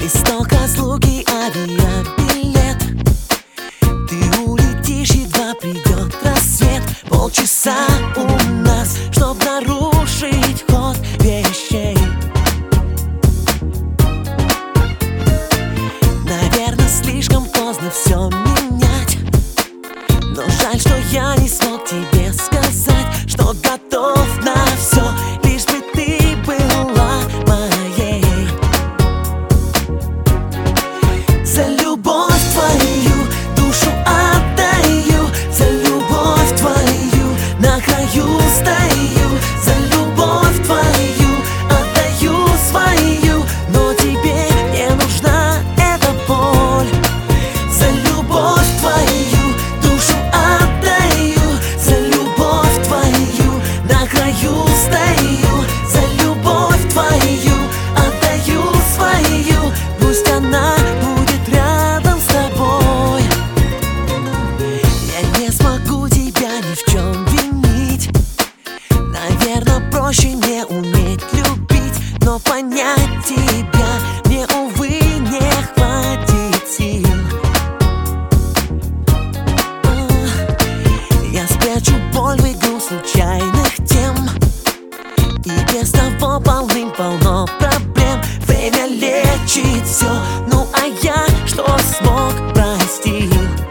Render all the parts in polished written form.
Листок разлуки, авиабилет. Ты улетишь, едва придет рассвет. Полчаса у нас, чтоб нарушить ход вещей. Наверное, слишком поздно все менять, но жаль, что я не смог тебе сказать, что готов на все, лишь бы ты была моей. За любовь твою душу отдаю, за любовь твою на краю стою, за любовь твою отдаю свою, но тебе не нужна эта боль. За любовь твою душу отдаю, за любовь твою на краю стою, за любовь твою отдаю свою, пусть она будет рядом с тобой. Я не смогу тебя ни в чем винить. Наверное, проще не уметь любить, но понять тебя мне, увы, не хватит сил. Я спрячу боль в игру случайных тем, и без того полным-полно проблем. Время лечит все, ну а я что смог, простил.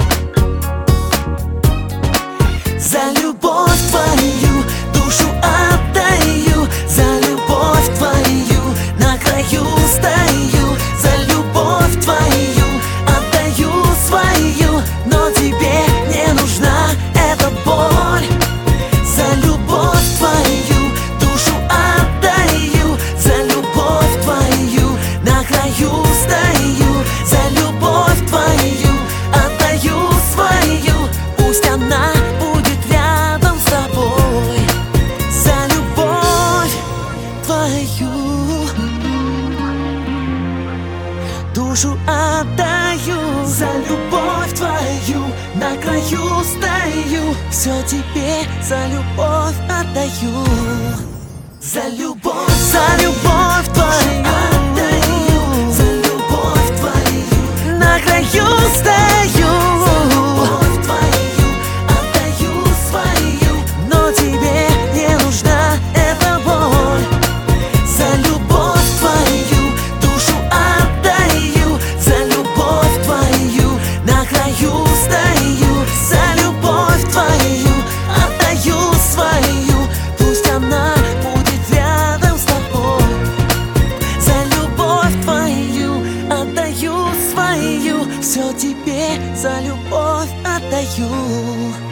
За любовь твою душу отдаю, за любовь твою на краю стою, за любовь твою отдаю свою, но тебе не нужна эта боль. За любовь твою душу отдаю, за любовь твою на краю стою, за любовь твою отдаю свою, пусть она будет рядом с тобой. За любовь твою душу отдаю, за любовь твою на краю стою, все тебе за любовь отдаю. За любовь твою отдаю, за любовь твою на краю стою, за любовь твою отдаю свою, но тебе не нужна эта боль. За любовь твою душу отдаю, за любовь твою на краю стою, за любовь твою отдаю свою, пусть она будет рядом с тобой. За любовь твою отдаю свою, все тебе за любовь отдаю.